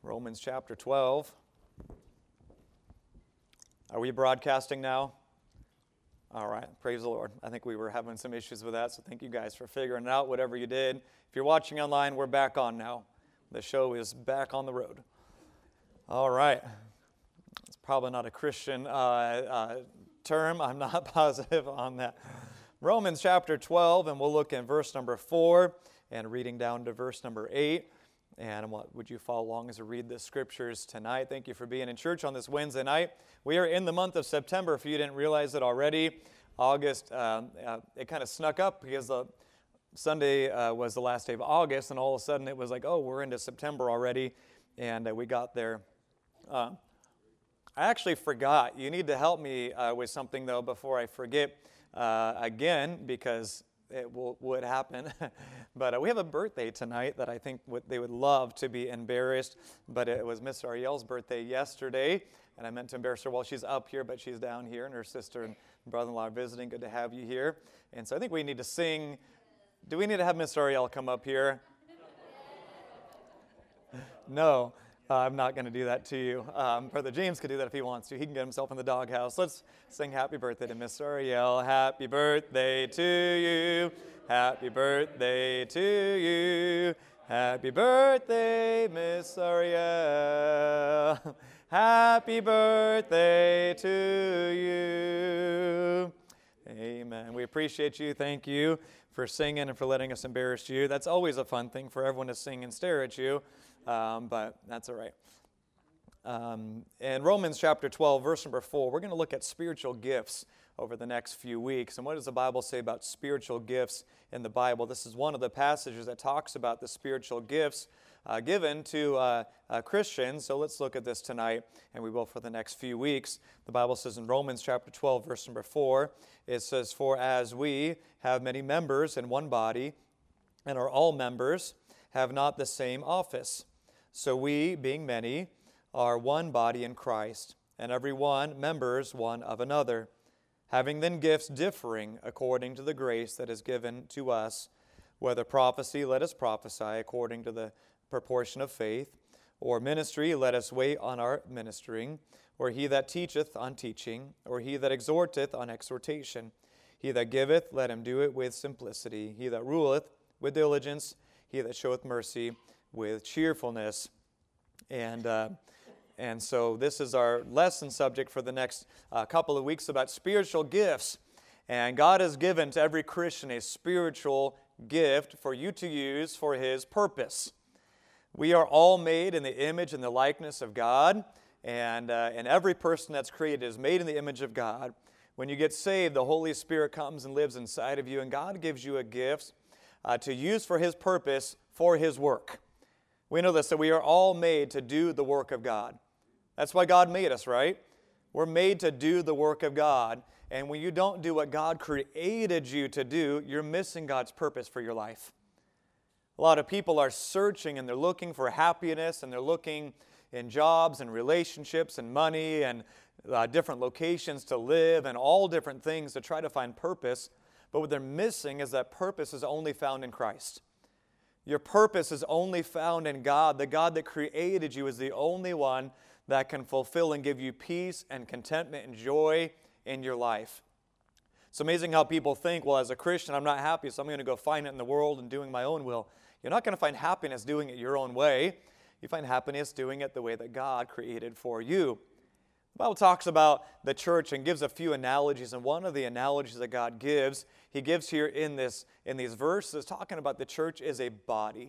Romans chapter 12. Are we broadcasting now? All right, praise the Lord. I think we were having some issues with that, so thank you guys for figuring it out, whatever you did. If you're watching online, we're back on now. The show is back on the road. All right. It's probably not a Christian term. I'm not positive on that. Romans chapter 12, and we'll look in verse number 4 and reading down to verse number 8. And would you follow along as I read the scriptures tonight? Thank you for being in church on this Wednesday night. We are in the month of September, if you didn't realize it already. August, it kind of snuck up because the Sunday was the last day of August, and all of a sudden it was like, oh, we're into September already, and we got there. I actually forgot. You need to help me with something, though, before I forget again, because it would happen. But we have a birthday tonight that I think they would love to be embarrassed. But it was Miss Ariel's birthday yesterday, and I meant to embarrass her while she's up here, but she's down here, and her sister and brother-in-law are visiting. Good to have you here. And so I think we need to sing. Do we need to have Miss Ariel come up here? No. I'm not going to do that to you. Brother James could do that if he wants to. He can get himself in the doghouse. Let's sing happy birthday to Miss Ariel. Happy birthday to you. Happy birthday to you. Happy birthday, Miss Ariel. Happy birthday to you. Amen. We appreciate you. Thank you for singing and for letting us embarrass you. That's always a fun thing for everyone to sing and stare at you. But that's all right. In Romans chapter 12, verse number 4, we're going to look at spiritual gifts over the next few weeks. And what does the Bible say about spiritual gifts in the Bible? This is one of the passages that talks about the spiritual gifts given to Christians. So let's look at this tonight, and we will for the next few weeks. The Bible says in Romans chapter 12, verse number 4, it says, "For as we have many members in one body, and are all members, have not the same office. So we, being many, are one body in Christ, and every one members one of another. Having then gifts differing according to the grace that is given to us, whether prophecy, let us prophesy according to the proportion of faith, or ministry, let us wait on our ministering, or he that teacheth on teaching, or he that exhorteth on exhortation. He that giveth, let him do it with simplicity. He that ruleth, with diligence. He that showeth mercy with cheerfulness." And so this is our lesson subject for the next couple of weeks about spiritual gifts. And God has given to every Christian a spiritual gift for you to use for His purpose. We are all made in the image and the likeness of God, and every person that's created is made in the image of God. When you get saved, the Holy Spirit comes and lives inside of you, and God gives you a gift to use for His purpose, for His work. We know this, that we are all made to do the work of God. That's why God made us, right? We're made to do the work of God. And when you don't do what God created you to do, you're missing God's purpose for your life. A lot of people are searching and they're looking for happiness, and they're looking in jobs and relationships and money and different locations to live and all different things to try to find purpose. But what they're missing is that purpose is only found in Christ. Your purpose is only found in God. The God that created you is the only one that can fulfill and give you peace and contentment and joy in your life. It's amazing how people think, well, as a Christian, I'm not happy, so I'm going to go find it in the world and doing my own will. You're not going to find happiness doing it your own way. You find happiness doing it the way that God created for you. The Bible talks about the church and gives a few analogies, and one of the analogies that God gives, He gives here in these verses, talking about the church is a body.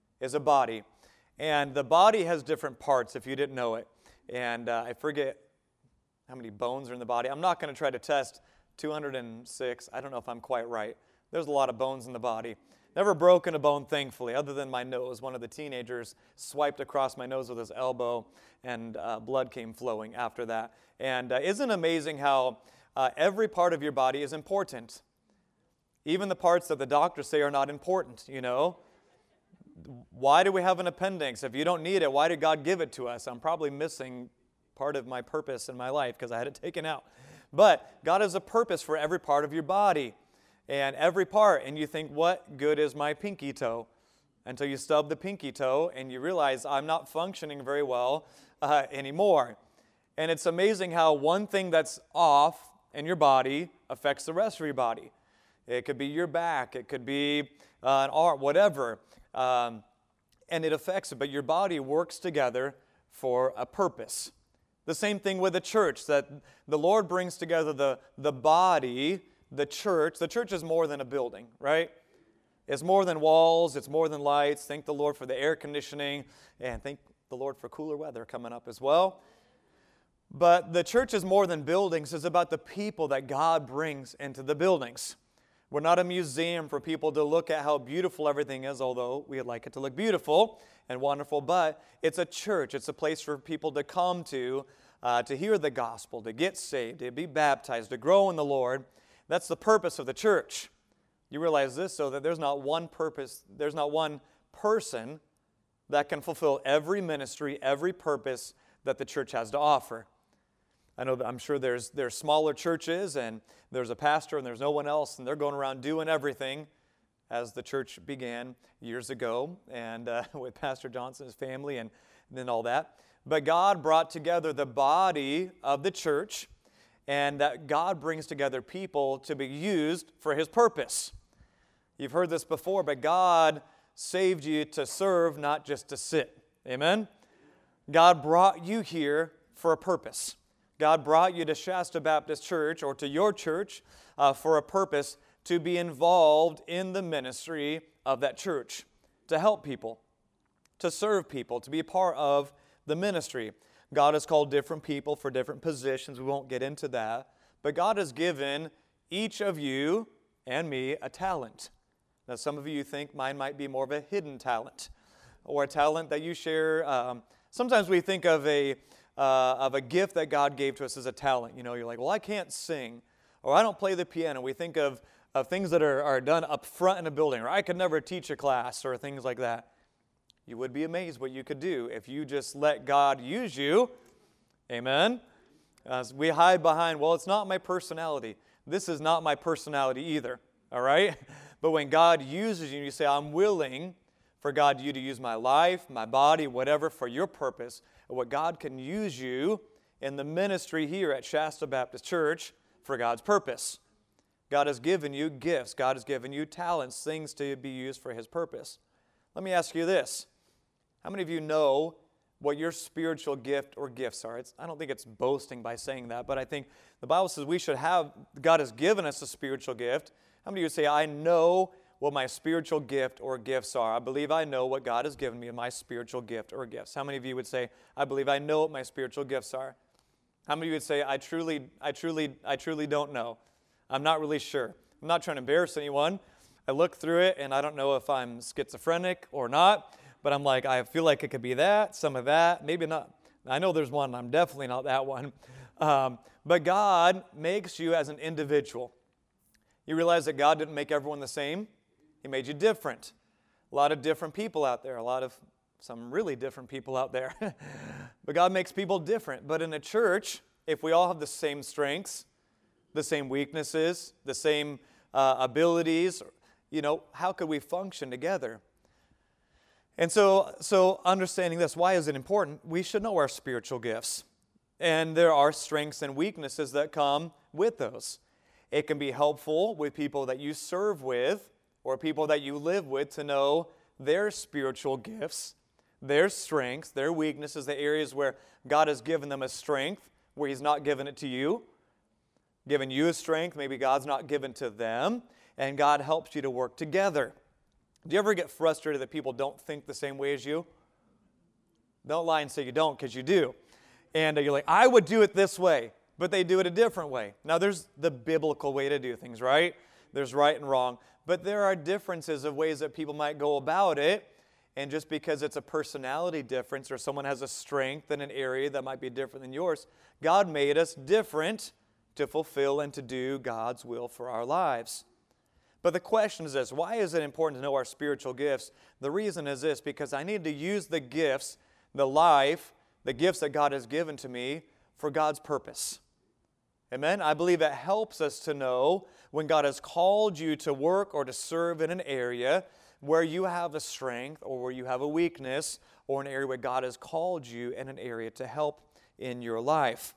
And the body has different parts, if you didn't know it. And I forget how many bones are in the body. I'm not going to try to test 206. I don't know if I'm quite right. There's a lot of bones in the body. Never broken a bone, thankfully, other than my nose. One of the teenagers swiped across my nose with his elbow, and blood came flowing after that. And isn't it amazing how every part of your body is important? Even the parts that the doctors say are not important, you know. Why do we have an appendix? If you don't need it, why did God give it to us? I'm probably missing part of my purpose in my life because I had it taken out. But God has a purpose for every part of your body. And every part, and you think, what good is my pinky toe? until you stub the pinky toe and you realize I'm not functioning very well anymore. And it's amazing how one thing that's off in your body affects the rest of your body. It could be your back, it could be an arm, whatever, and it affects it. But your body works together for a purpose. The same thing with the church, that the Lord brings together the body, the church. The church is more than a building, right? It's more than walls, it's more than lights. Thank the Lord for the air conditioning, and thank the Lord for cooler weather coming up as well. But the church is more than buildings. It's about the people that God brings into the buildings. We're not a museum for people to look at how beautiful everything is, although we'd like it to look beautiful and wonderful, but it's a church. It's a place for people to come to hear the gospel, to get saved, to be baptized, to grow in the Lord. That's the purpose of the church. You realize this, so that there's not one person that can fulfill every ministry, every purpose that the church has to offer. I'm sure there's smaller churches and there's a pastor and there's no one else, and they're going around doing everything, as the church began years ago and with Pastor Johnson's family and then all that. But God brought together the body of the church, and that God brings together people to be used for His purpose. You've heard this before, but God saved you to serve, not just to sit. Amen? God brought you here for a purpose. God brought you to Shasta Baptist Church, or to your church, for a purpose, to be involved in the ministry of that church, to help people, to serve people, to be a part of the ministry. God has called different people for different positions. We won't get into that. But God has given each of you and me a talent. Now, some of you think mine might be more of a hidden talent, or a talent that you share. Sometimes we think of a gift that God gave to us as a talent. You know, you're like, well, I can't sing, or I don't play the piano. We think of things that are done up front in a building, or I could never teach a class, or things like that. You would be amazed what you could do if you just let God use you. Amen? We hide behind, well, it's not my personality. This is not my personality either, all right? But when God uses you, you say, I'm willing for God you to use my life, my body, whatever, for your purpose. What God can use you in the ministry here at Shasta Baptist Church for God's purpose. God has given you gifts. God has given you talents, things to be used for His purpose. Let me ask you this. How many of you know what your spiritual gift or gifts are? I don't think it's boasting by saying that, but I think the Bible says we should have, God has given us a spiritual gift. How many of you say, I know what my spiritual gift or gifts are? I believe I know what God has given me in my spiritual gift or gifts. How many of you would say, I believe I know what my spiritual gifts are? How many of you would say, I truly don't know? I'm not really sure. I'm not trying to embarrass anyone. I look through it and I don't know if I'm schizophrenic or not, but I'm like, I feel like it could be that, some of that, maybe not. I know there's one, I'm definitely not that one. But God makes you as an individual. You realize that God didn't make everyone the same? He made you different. A lot of different people out there, some really different people out there. But God makes people different. But in a church, if we all have the same strengths, the same weaknesses, the same abilities, how could we function together? And so understanding this, why is it important? We should know our spiritual gifts. And there are strengths and weaknesses that come with those. It can be helpful with people that you serve with or people that you live with to know their spiritual gifts, their strengths, their weaknesses, the areas where God has given them a strength, where He's not given it to you. Given you a strength, maybe God's not given to them, and God helps you to work together. Do you ever get frustrated that people don't think the same way as you? Don't lie and say you don't, because you do. And you're like, I would do it this way, but they do it a different way. Now, there's the biblical way to do things, right? There's right and wrong. But there are differences of ways that people might go about it. And just because it's a personality difference or someone has a strength in an area that might be different than yours, God made us different to fulfill and to do God's will for our lives. But the question is this, why is it important to know our spiritual gifts? The reason is this, because I need to use the gifts, the life, the gifts that God has given to me for God's purpose. Amen? I believe it helps us to know when God has called you to work or to serve in an area where you have a strength or where you have a weakness or an area where God has called you in an area to help in your life.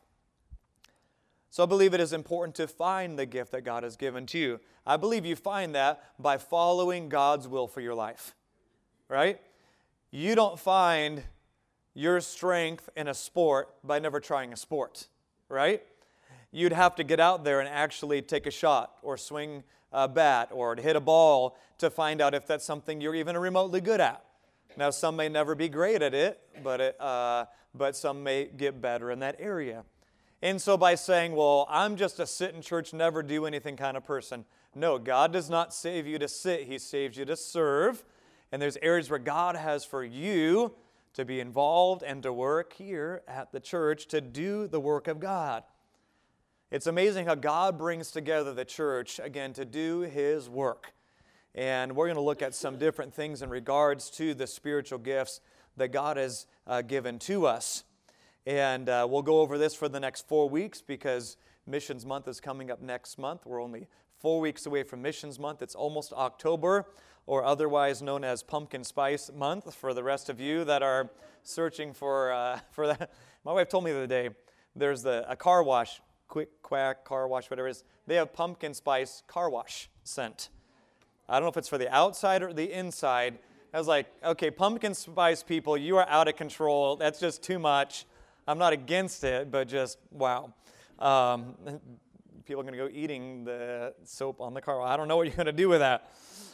So I believe it is important to find the gift that God has given to you. I believe you find that by following God's will for your life, right? You don't find your strength in a sport by never trying a sport, right? You'd have to get out there and actually take a shot or swing a bat or hit a ball to find out if that's something you're even remotely good at. Now, some may never be great at it, but some may get better in that area. And so by saying, well, I'm just a sit in church, never do anything kind of person. No, God does not save you to sit. He saves you to serve. And there's areas where God has for you to be involved and to work here at the church to do the work of God. It's amazing how God brings together the church, again, to do His work. And we're going to look at some different things in regards to the spiritual gifts that God has given to us. And we'll go over this for the next 4 weeks because Missions Month is coming up next month. We're only 4 weeks away from Missions Month. It's almost October, or otherwise known as Pumpkin Spice Month for the rest of you that are searching for that. My wife told me the other day, there's a car wash, Quick Quack car wash, whatever it is. They have pumpkin spice car wash scent. I don't know if it's for the outside or the inside. I was like, okay, pumpkin spice people, you are out of control. That's just too much. I'm not against it, but just, wow. People are going to go eating the soap on the car. I don't know what you're going to do with that.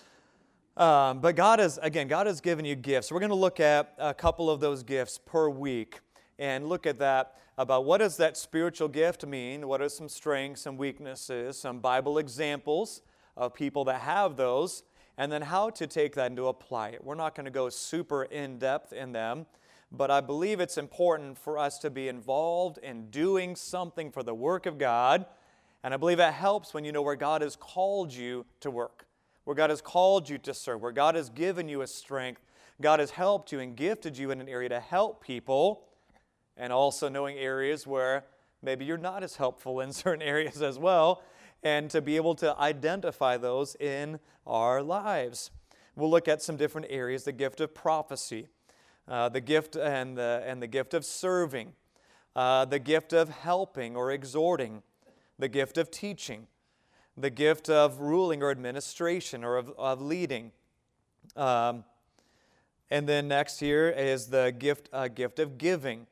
But God has given you gifts. We're going to look at a couple of those gifts per week and look at that about what does that spiritual gift mean, what are some strengths and weaknesses, some Bible examples of people that have those, and then how to take that and to apply it. We're not going to go super in-depth in them, but I believe it's important for us to be involved in doing something for the work of God, and I believe it helps when you know where God has called you to work, where God has called you to serve, where God has given you a strength, God has helped you and gifted you in an area to help people, and also knowing areas where maybe you're not as helpful in certain areas as well, and to be able to identify those in our lives. We'll look at some different areas, the gift of prophecy, the gift and the gift of serving, the gift of helping or exhorting, the gift of teaching, the gift of ruling or administration or of leading. And then next here is the gift of giving.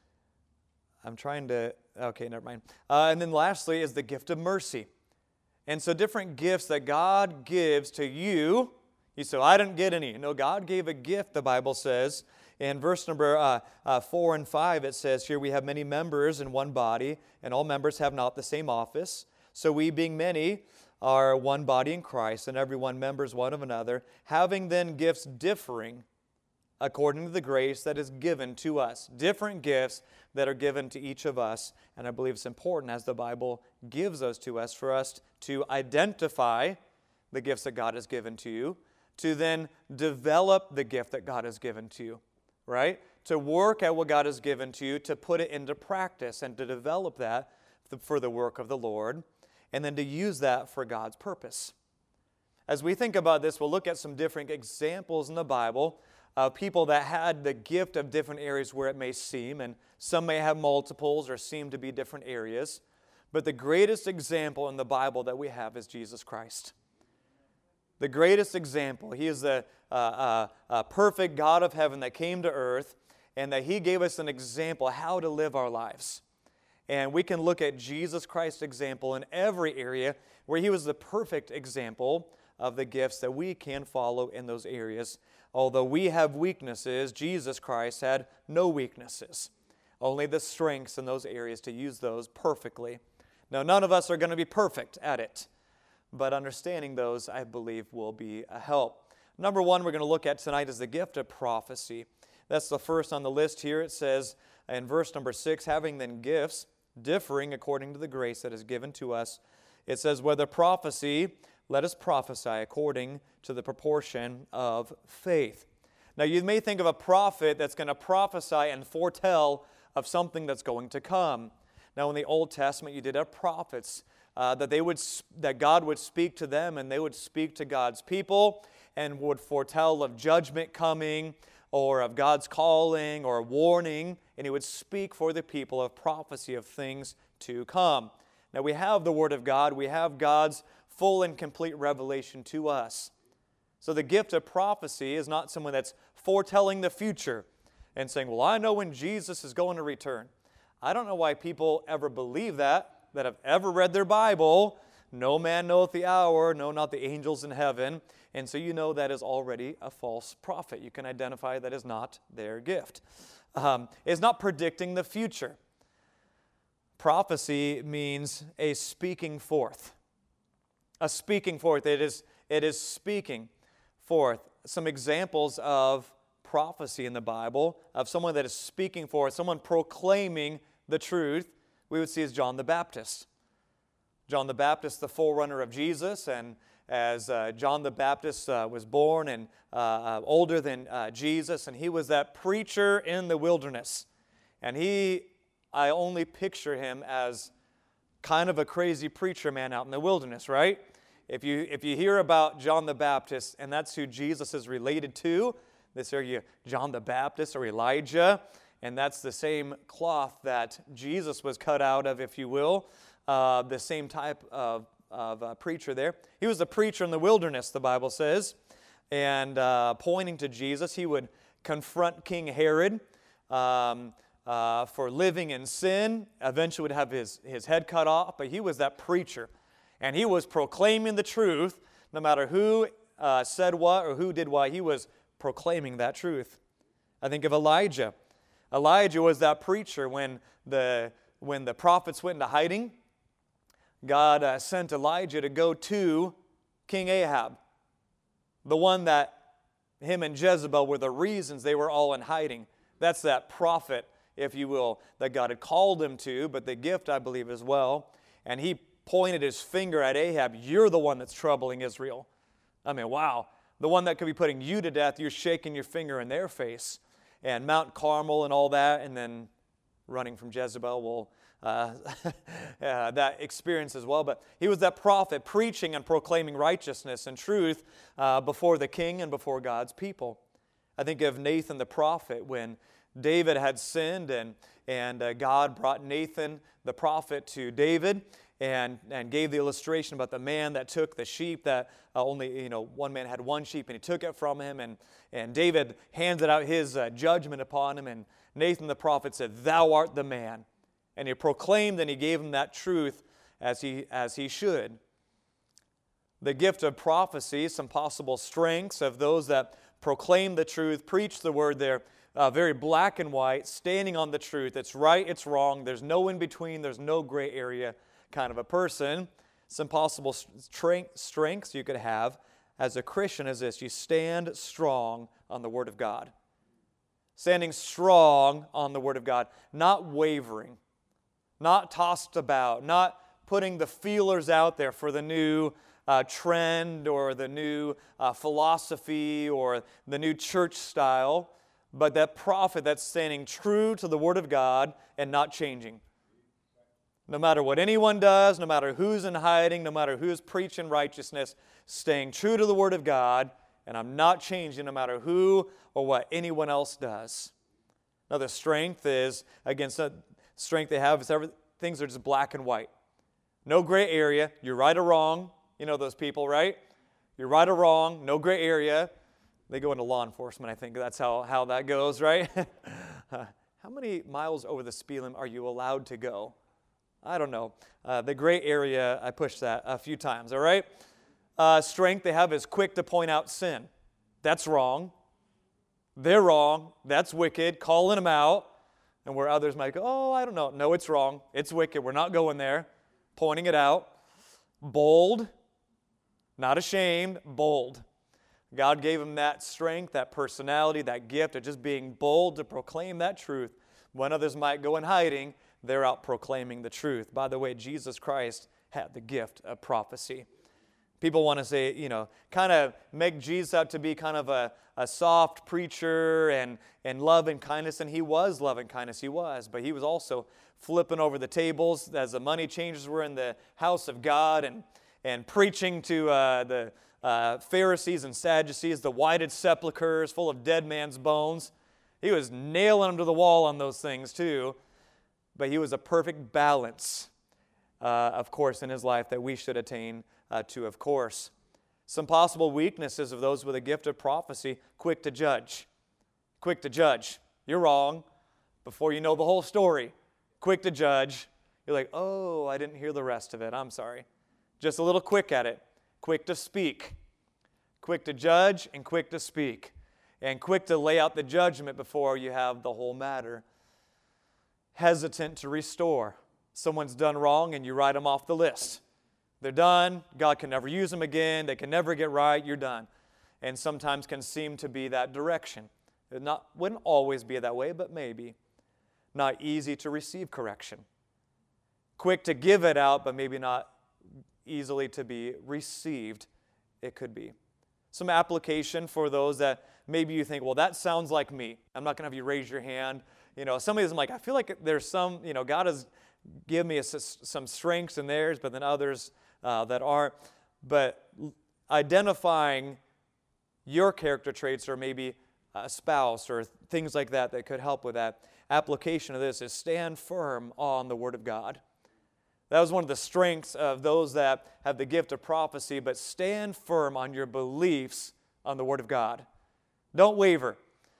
Okay, never mind. And then lastly is the gift of mercy. And so different gifts that God gives to you. You say, I didn't get any. No, God gave a gift, the Bible says. In verse number 4 and 5, it says, here we have many members in one body, and all members have not the same office. So we, being many, are one body in Christ, and every one members one of another, having then gifts differing according to the grace that is given to us. Different gifts that are given to each of us. And I believe it's important as the Bible gives those to us for us to identify the gifts that God has given to you, to then develop the gift that God has given to you, right? To work at what God has given to you, to put it into practice and to develop that for the work of the Lord, and then to use that for God's purpose. As we think about this, we'll look at some different examples in the Bible of people that had the gift of different areas where it may seem, and some may have multiples or seem to be different areas. But the greatest example in the Bible that we have is Jesus Christ. The greatest example. He is the perfect God of heaven that came to earth, and that He gave us an example how to live our lives. And we can look at Jesus Christ's example in every area where He was the perfect example of the gifts that we can follow in those areas. Although we have weaknesses, Jesus Christ had no weaknesses. Only the strengths in those areas to use those perfectly. Now, none of us are going to be perfect at it, but understanding those, I believe, will be a help. Number one we're going to look at tonight is the gift of prophecy. That's the first on the list here. It says in verse number 6, having then gifts differing according to the grace that is given to us. It says, whether prophecy, let us prophesy according to the proportion of faith. Now, you may think of a prophet that's going to prophesy and foretell of something that's going to come. Now, in the Old Testament, you did have prophets that God would speak to them, and they would speak to God's people. and would foretell of judgment coming or of God's calling or warning, and he would speak for the people of prophecy of things to come. Now we have the Word of God. We have God's full and complete revelation to us. So the gift of prophecy is not someone that's foretelling the future and saying, well, I know when Jesus is going to return. I don't know why people ever believe that have ever read their Bible. No man knoweth the hour, no, not the angels in heaven. And so you know that is already a false prophet. You can identify that is not their gift. It's not predicting the future. Prophecy means a speaking forth. A speaking forth. It is speaking forth. Some examples of prophecy in the Bible, of someone that is speaking forth, someone proclaiming the truth, we would see as John the Baptist. John the Baptist, the forerunner of Jesus, and as John the Baptist was born and older than Jesus, and he was that preacher in the wilderness. And I only picture him as kind of a crazy preacher man out in the wilderness, right? If you hear about John the Baptist, and that's who Jesus is related to, this area, John the Baptist or Elijah, and that's the same cloth that Jesus was cut out of, if you will, the same type of preacher there. He was a preacher in the wilderness, the Bible says, and pointing to Jesus, he would confront King Herod for living in sin, eventually would have his head cut off, but he was that preacher. And he was proclaiming the truth, no matter who said what or who did what, he was proclaiming that truth. I think of Elijah. Elijah was that preacher when the prophets went into hiding. God sent Elijah to go to King Ahab, the one that him and Jezebel were the reasons they were all in hiding. That's that prophet, if you will, that God had called him to, but the gift, I believe, as well. And he pointed his finger at Ahab. You're the one that's troubling Israel. I mean, wow. The one that could be putting you to death, you're shaking your finger in their face. And Mount Carmel and all that, and then running from Jezebel will that experience as well. But he was that prophet preaching and proclaiming righteousness and truth before the king and before God's people. I think of Nathan the prophet when David had sinned and God brought Nathan the prophet to David and gave the illustration about the man that took the sheep that only one man had one sheep and he took it from him and David handed out his judgment upon him and Nathan the prophet said, "Thou art the man." And he proclaimed and he gave him that truth as he should. The gift of prophecy, some possible strengths of those that proclaim the truth, preach the word, they're very black and white, standing on the truth. It's right, it's wrong, there's no in between, there's no gray area kind of a person. Some possible strengths you could have as a Christian is this: you stand strong on the Word of God. Standing strong on the Word of God, not wavering, not tossed about, not putting the feelers out there for the new trend or the new philosophy or the new church style, but that prophet that's standing true to the Word of God and not changing. No matter what anyone does, no matter who's in hiding, no matter who's preaching righteousness, staying true to the Word of God, and I'm not changing no matter who or what anyone else does. Another strength is, again, strength they have is things are just black and white. No gray area. You're right or wrong. You know those people, right? You're right or wrong. No gray area. They go into law enforcement, I think. That's how that goes, right? How many miles over the speed limit are you allowed to go? I don't know. The gray area, I pushed that a few times, all right? Strength they have is quick to point out sin. That's wrong. They're wrong. That's wicked. Calling them out. And where others might go, oh, I don't know. No, it's wrong. It's wicked. We're not going there. Pointing it out. Bold. Not ashamed. Bold. God gave him that strength, that personality, that gift of just being bold to proclaim that truth. When others might go in hiding, they're out proclaiming the truth. By the way, Jesus Christ had the gift of prophecy. People want to say, kind of make Jesus out to be kind of a soft preacher and love and kindness, and he was love and kindness, he was. But he was also flipping over the tables as the money changers were in the house of God and preaching to Pharisees and Sadducees, the whited sepulchres full of dead man's bones. He was nailing them to the wall on those things too. But he was a perfect balance, of course, in his life that we should attain to, of course. Some possible weaknesses of those with a gift of prophecy: quick to judge. Quick to judge. You're wrong before you know the whole story. Quick to judge. You're like, oh, I didn't hear the rest of it. I'm sorry. Just a little quick at it. Quick to speak. Quick to judge and quick to speak. And quick to lay out the judgment before you have the whole matter. Hesitant to restore. Someone's done wrong and you write them off the list. They're done. God can never use them again. They can never get right. You're done. And sometimes can seem to be that direction. It wouldn't always be that way, but maybe. Not easy to receive correction. Quick to give it out, but maybe not easily to be received. It could be. Some application for those that maybe you think, well, that sounds like me. I'm not going to have you raise your hand. Some of these I'm like, I feel like there's some, God has given me some strengths in theirs, but then others that aren't. But identifying your character traits, or maybe a spouse or things like that could help with that. Application of this is stand firm on the Word of God. That was one of the strengths of those that have the gift of prophecy, but stand firm on your beliefs on the Word of God. Don't waver.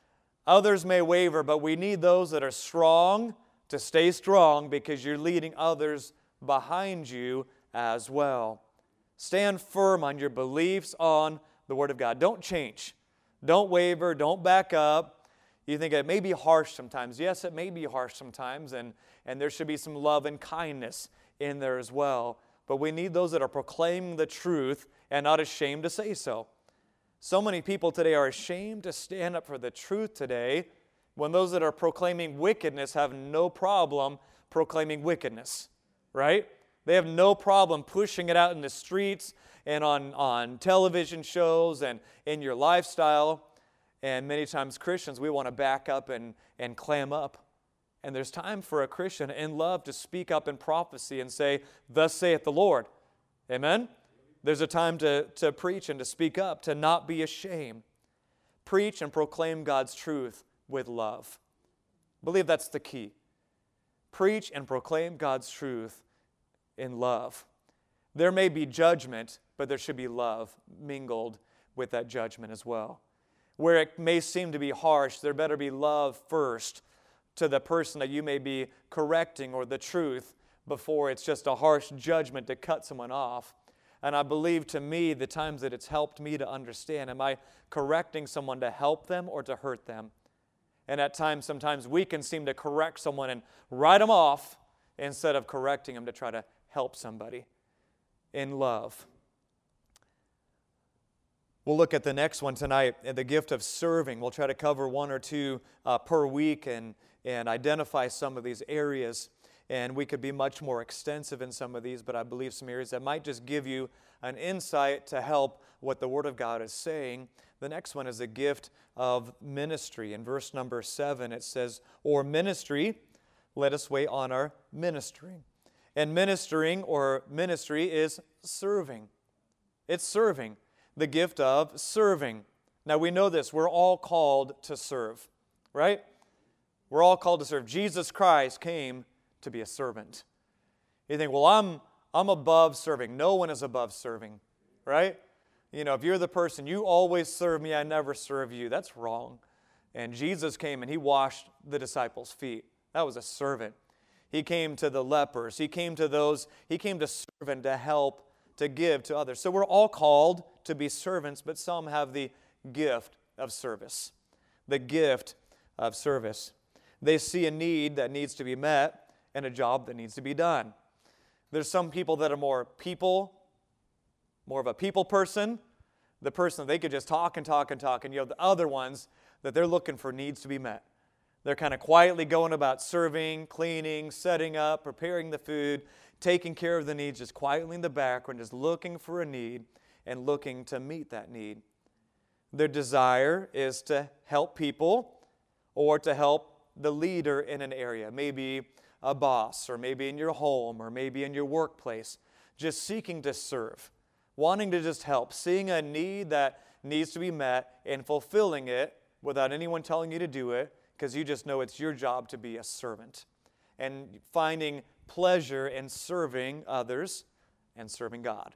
Others may waver, but we need those that are strong to stay strong, because you're leading others behind you as well. Stand firm on your beliefs on the Word of God. Don't change. Don't waver. Don't back up. You think it may be harsh sometimes. Yes, it may be harsh sometimes, and there should be some love and kindness in there as well. But we need those that are proclaiming the truth and not ashamed to say so. So many people today are ashamed to stand up for the truth today, when those that are proclaiming wickedness have no problem proclaiming wickedness, right? They have no problem pushing it out in the streets and on television shows and in your lifestyle. And many times Christians, we want to back up and clam up. And there's time for a Christian in love to speak up in prophecy and say, "Thus saith the Lord." Amen? There's a time to preach and to speak up, to not be ashamed. Preach and proclaim God's truth with love. I believe that's the key. Preach and proclaim God's truth in love. There may be judgment, but there should be love mingled with that judgment as well. Where it may seem to be harsh, there better be love first to the person that you may be correcting, or the truth, before it's just a harsh judgment to cut someone off. And I believe, to me, the times that it's helped me to understand, am I correcting someone to help them or to hurt them? And at times, sometimes we can seem to correct someone and write them off instead of correcting them to try to help somebody in love. We'll look at the next one tonight, the gift of serving. We'll try to cover one or two per week and identify some of these areas. And we could be much more extensive in some of these, but I believe some areas that might just give you an insight to help what the Word of God is saying. The next one is the gift of ministry. In verse number 7, it says, "Or ministry, let us wait on our ministering." And ministering or ministry is serving. It's serving. The gift of serving. Now we know this. We're all called to serve, right? We're all called to serve. Jesus Christ came to be a servant. You think, well, I'm above serving. No one is above serving, right? If you're the person, you always serve me, I never serve you. That's wrong. And Jesus came and He washed the disciples' feet. That was a servant. He came to the lepers. He came to serve and to help, to give to others. So we're all called to be servants, but some have the gift of service. The gift of service. They see a need that needs to be met and a job that needs to be done. There's some people that are more of a people person, the person that they could just talk and talk and talk, and you have the other ones that they're looking for needs to be met. They're kind of quietly going about serving, cleaning, setting up, preparing the food, taking care of the needs, just quietly in the background, just looking for a need and looking to meet that need. Their desire is to help people or to help the leader in an area, maybe a boss, or maybe in your home, or maybe in your workplace, just seeking to serve. wanting to just help, seeing a need that needs to be met and fulfilling it without anyone telling you to do it, because you just know it's your job to be a servant. And finding pleasure in serving others and serving God.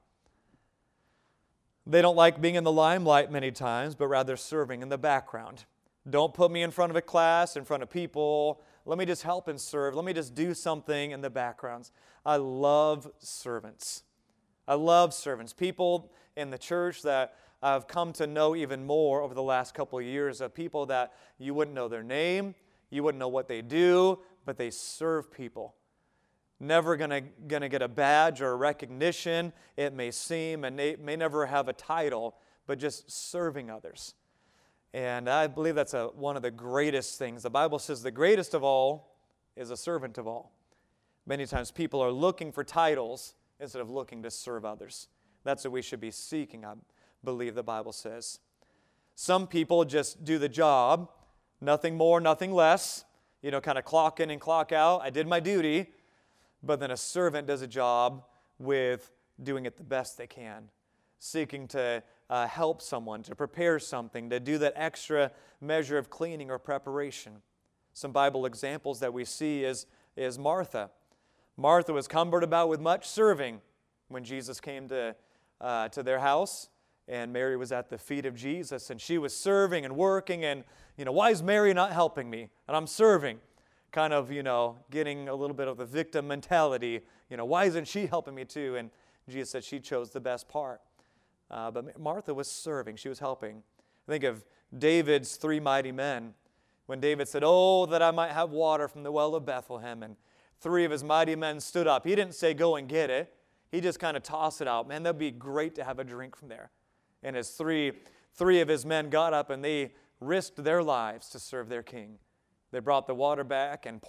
They don't like being in the limelight many times, but rather serving in the background. Don't put me in front of a class, in front of people. Let me just help and serve. Let me just do something in the backgrounds. I love servants. I love servants. People in the church that I've come to know even more over the last couple of years, of people that you wouldn't know their name, you wouldn't know what they do, but they serve people. Never gonna get a badge or a recognition, it may seem, and they may never have a title, but just serving others. And I believe that's one of the greatest things. The Bible says the greatest of all is a servant of all. Many times people are looking for titles instead of looking to serve others. That's what we should be seeking, I believe the Bible says. Some people just do the job, nothing more, nothing less, kind of clock in and clock out. I did my duty. But then a servant does a job with doing it the best they can, seeking to help someone, to prepare something, to do that extra measure of cleaning or preparation. Some Bible examples that we see is Martha. Martha was cumbered about with much serving when Jesus came to their house, and Mary was at the feet of Jesus, and she was serving and working, and, why is Mary not helping me? And I'm serving. Kind of, getting a little bit of the victim mentality. Why isn't she helping me too? And Jesus said she chose the best part. But Martha was serving. She was helping. Think of David's 3 mighty men. When David said, "Oh, that I might have water from the well of Bethlehem," and 3 of his mighty men stood up. He didn't say, "Go and get it." He just kind of tossed it out. Man, that'd be great to have a drink from there. And as three of his men got up and they risked their lives to serve their king. They brought the water back and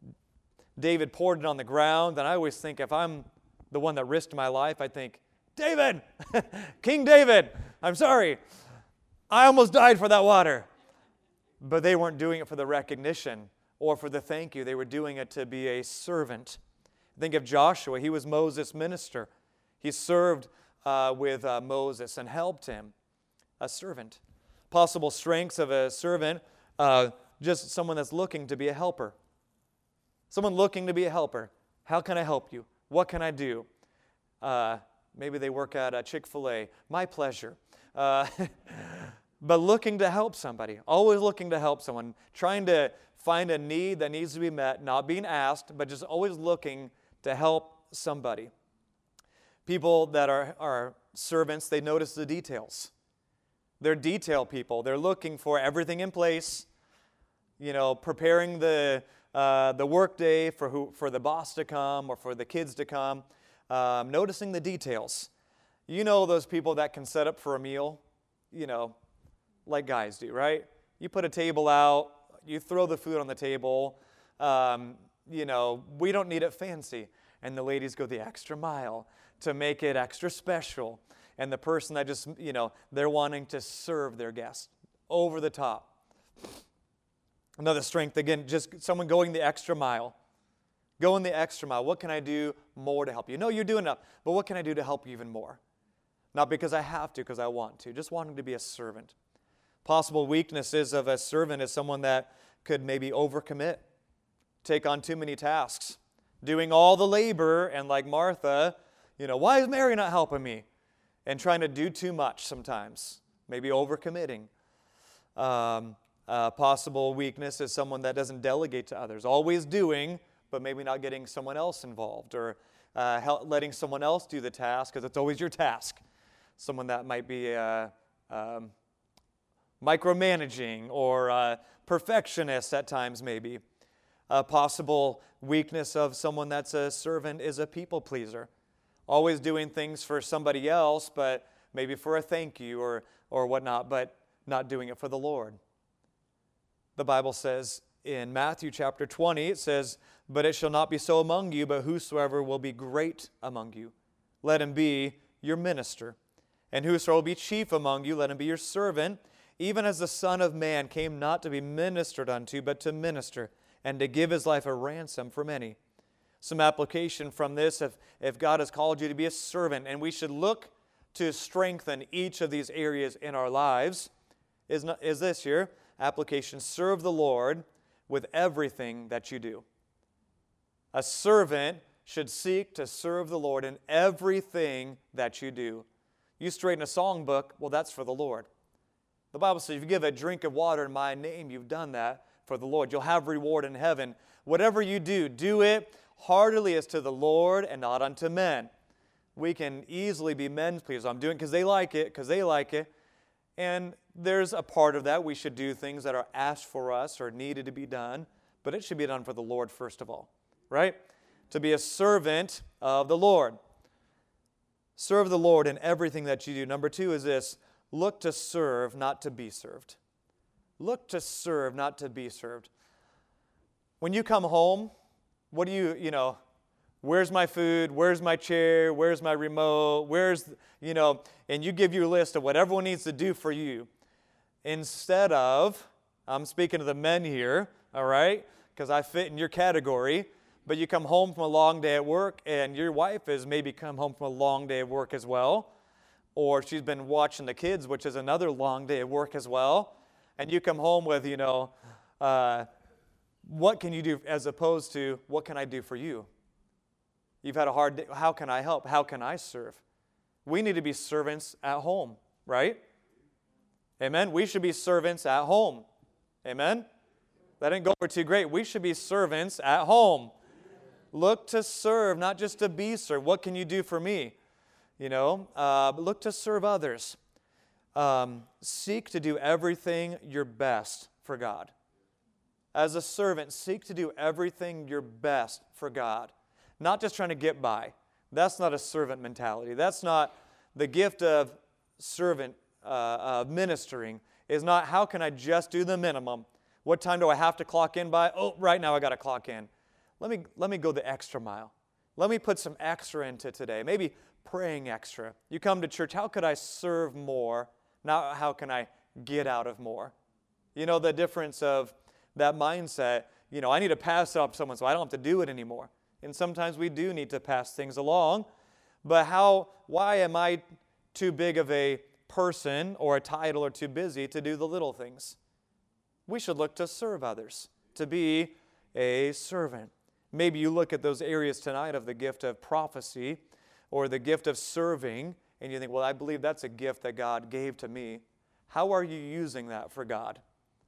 David poured it on the ground. And I always think if I'm the one that risked my life, I think, David, King David, I'm sorry. I almost died for that water. But they weren't doing it for the recognition or for the thank you. They were doing it to be a servant. Think of Joshua. He was Moses' minister. He served with Moses and helped him. A servant. Possible strengths of a servant. Just someone that's looking to be a helper. Someone looking to be a helper. How can I help you? What can I do? Maybe they work at Chick-fil-A. My pleasure. But looking to help somebody. Always looking to help someone. Trying to find a need that needs to be met. Not being asked, but just always looking to help somebody. People that are servants, they notice the details. They're detail people. They're looking for everything in place. Preparing the work day for the boss to come or for the kids to come, noticing the details. Those people that can set up for a meal, like guys do, right? You put a table out, you throw the food on the table, we don't need it fancy. And the ladies go the extra mile to make it extra special. And the person that just, they're wanting to serve their guests over the top. Another strength, again, just someone going the extra mile. Going the extra mile. What can I do more to help you? No, you're doing enough, but what can I do to help you even more? Not because I have to, because I want to. Just wanting to be a servant. Possible weaknesses of a servant is someone that could maybe overcommit, take on too many tasks, doing all the labor, and like Martha, why is Mary not helping me? And trying to do too much sometimes, maybe overcommitting. Possible weakness is someone that doesn't delegate to others, always doing, but maybe not getting someone else involved, or letting someone else do the task because it's always your task. Someone that might be micromanaging or perfectionist at times maybe. A possible weakness of someone that's a servant is a people pleaser. Always doing things for somebody else, but maybe for a thank you or whatnot, but not doing it for the Lord. The Bible says in Matthew chapter 20, it says, "But it shall not be so among you, but whosoever will be great among you, let him be your minister. And whosoever will be chief among you, let him be your servant, even as the Son of Man came not to be ministered unto, but to minister, and to give his life a ransom for many." Some application from this, if God has called you to be a servant, and we should look to strengthen each of these areas in our lives is this here. Application: serve the Lord with everything that you do. A servant should seek to serve the Lord in everything that you do. You straighten a songbook, well, that's for the Lord. The Bible says if you give a drink of water in my name, you've done that for the Lord. You'll have reward in heaven. Whatever you do, do it heartily as to the Lord and not unto men. We can easily be men's pleasers. I'm doing it because they like it, And there's a part of that. We should do things that are asked for us or needed to be done, but it should be done for the Lord first of all, right? To be a servant of the Lord. Serve the Lord in everything that you do. Number 2 is this: look to serve, not to be served. Look to serve, not to be served. When you come home, what do you, where's my food? Where's my chair? Where's my remote? And you give your list of what everyone needs to do for you. Instead of, I'm speaking to the men here, all right, because I fit in your category, but you come home from a long day at work, and your wife has maybe come home from a long day of work as well, or she's been watching the kids, which is another long day of work as well, and you come home with, what can you do as opposed to what can I do for you? You've had a hard day. How can I help? How can I serve? We need to be servants at home, right? Amen? We should be servants at home. Amen? That didn't go over too great. We should be servants at home. Look to serve, not just to be served. What can you do for me? Look to serve others. Seek to do everything your best for God. As a servant, seek to do everything your best for God. Not just trying to get by. That's not a servant mentality. That's not the gift of servant ministering. Is not how can I just do the minimum. What time do I have to clock in by? Oh, right now I got to clock in. Let me go the extra mile. Let me put some extra into today. Maybe praying extra. You come to church, how could I serve more? Not how can I get out of more? The difference of that mindset. I need to pass it off to someone so I don't have to do it anymore. And sometimes we do need to pass things along. But why am I too big of a person or a title or too busy to do the little things? We should look to serve others, to be a servant. Maybe you look at those areas tonight of the gift of prophecy or the gift of serving, and you think, well, I believe that's a gift that God gave to me. How are you using that for God?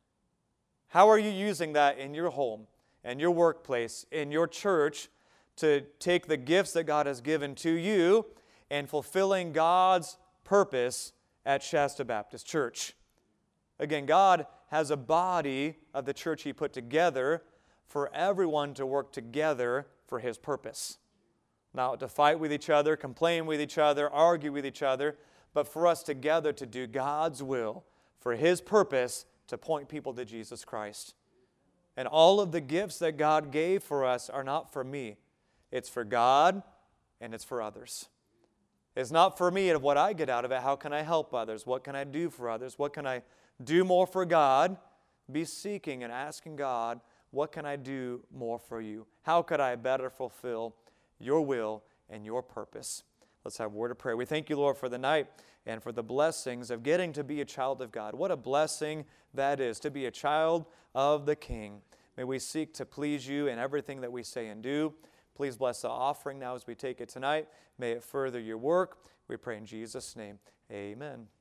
How are you using that in your home, in your workplace, in your church, to take the gifts that God has given to you and fulfilling God's purpose at Shasta Baptist Church? Again, God has a body of the church He put together for everyone to work together for His purpose. Not to fight with each other, complain with each other, argue with each other, but for us together to do God's will for His purpose to point people to Jesus Christ. And all of the gifts that God gave for us are not for me. It's for God and it's for others. It's not for me and what I get out of it. How can I help others? What can I do for others? What can I do more for God? Be seeking and asking God, what can I do more for you? How could I better fulfill your will and your purpose? Let's have a word of prayer. We thank you, Lord, for the night and for the blessings of getting to be a child of God. What a blessing that is, to be a child of the King. May we seek to please you in everything that we say and do. Please bless the offering now as we take it tonight. May it further your work. We pray in Jesus' name. Amen.